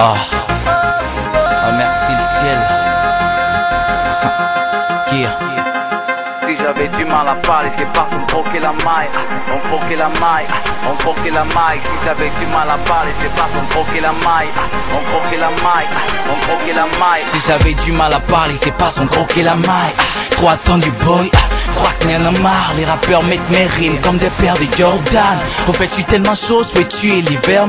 Ah, merci le ciel. Yeah. Si j'avais du mal à parler, c'est parce qu'on croquait la maille. On croquait la maille, on croquait la maille. Si j'avais du mal à parler, c'est parce qu'on croquait la maille. On croquait la maille, on croquait la maille. Si j'avais du mal à parler, c'est parce qu'on croquait la maille. Trop attendu boy, crois que y'en a marre. Les rappeurs mettent mes rimes comme des paires de Jordan. Au fait je suis tellement chaud, je vais tuer l'hiver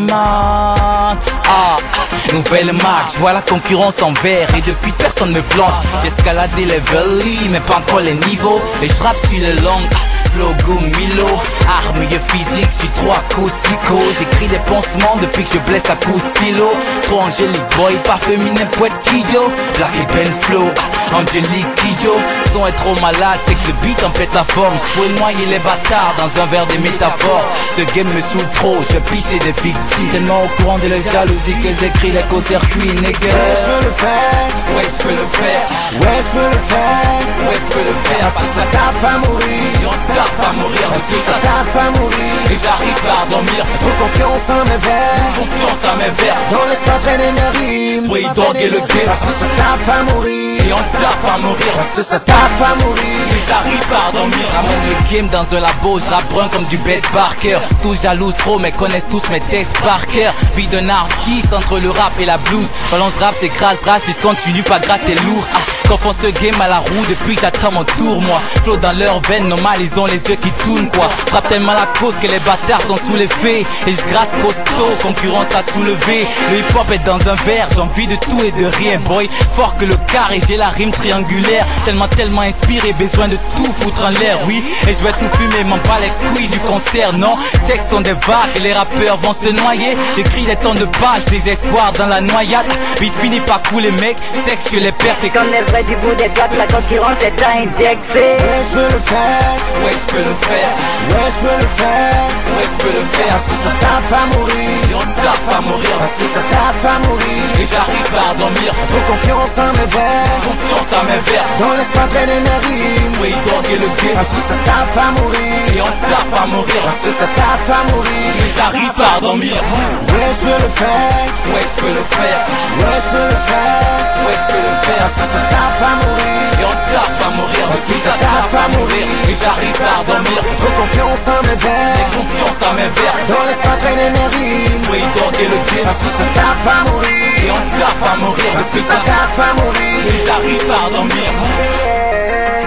man. Ah, nouvelle marque, je vois la concurrence en vert. Et depuis personne me plante. J'ai escaladé les level, mais pas encore les niveaux. Et je rappe sur les langues, logo Milo. Arme physique, je suis trop acoustico. J'écris des pansements depuis que je blesse à coups stylo. Trop angélique boy, pas féminin, poète Kidjo. Black et Ben Flow, Angélique Kidjo. Son est trop malade, c'est que le beat en pète la forme. Je pourrais noyer les bâtards dans un verre de métaphores. Ce game me saoule trop, je pisse des victimes. Tellement au courant de la jalousie que j'écris les co-circuits, nigga. Ouais, je peux le faire. Ouais, je peux le faire. Ouais, je peux le faire. Ouais, je peux le faire. Parce que ça t'a fait mourir. Et on tape à mourir, Parce que parce que ça ça t'a fait mourir. et j'arrive pas à dormir. Trop confiance en mes vers. Confiance à mes vers. Dans l'escadre de mes rimes. Oui, donc et le game. Parce que ça t'a fait mourir. Et on tape à mourir. Parce que ça t'a fait mourir. Et j'arrive pas à dormir. J'amène le game dans un labo, je rappe brun comme du bête Parker. Tous jaloux trop, mais connaissent tous mes textes par cœur. Vie d'un artiste entre le rap et la blues. Balance rap, c'est crasse raciste, continue pas gratter lourd. Confond ce game à la roue depuis que j'attends mon tour, moi. Flow dans leurs veines, normal, ils ont les yeux qui tournent, quoi. Frappe tellement la cause que les bâtards sont sous l'effet. Et je gratte costaud, concurrence à soulever. Le hip hop est dans un verre, j'ai envie de tout et de rien, boy. Fort que le carré, j'ai la rime triangulaire. Tellement inspiré, besoin de tout foutre en l'air, oui. Et je vais tout fumer, m'en pas les couilles du concert, non. Textes sont des vagues et les rappeurs vont se noyer. J'écris des tonnes de pages, des espoirs dans la noyade. Vite fini par couler, mec, sexe je les perds, c'est Comme les vrais du bout des doigts, la concurrence est indexée. Ouais, je peux le faire. ouais, je peux le faire. Ouais, je peux le faire. Ouais, je peux le faire. Parce que ça t'a fait mourir. Et on tape à mourir. Parce que ça t'a fait mourir. Et j'arrive pas à dormir. Trop confiance en mes vers. Confiance à mes vers. Dans l'escadre de mes rimes. Oui, donc et le game. Parce que ça t'a fait mourir. Et on tape à mourir. Parce que ça t'a fait mourir. Et j'arrive pas à dormir. Ouais, je peux le faire. Ouais, je peux le faire. Ouais, je peux le faire. Ouais, je peux le faire. Parce que ça t'a fait mourir. Et on tape à mourir. Parce que ça tape à mourir. Et j'arrive pas à dormir. Trop confiance en mes vers. Confiance à mes vers. Dans l'escadre de mes rimes. Oui, donc et le game. Parce que ça t'a fait mourir. Et on tape à mourir. Parce que ça T'a fait mourir. et j'arrive pas à dormir.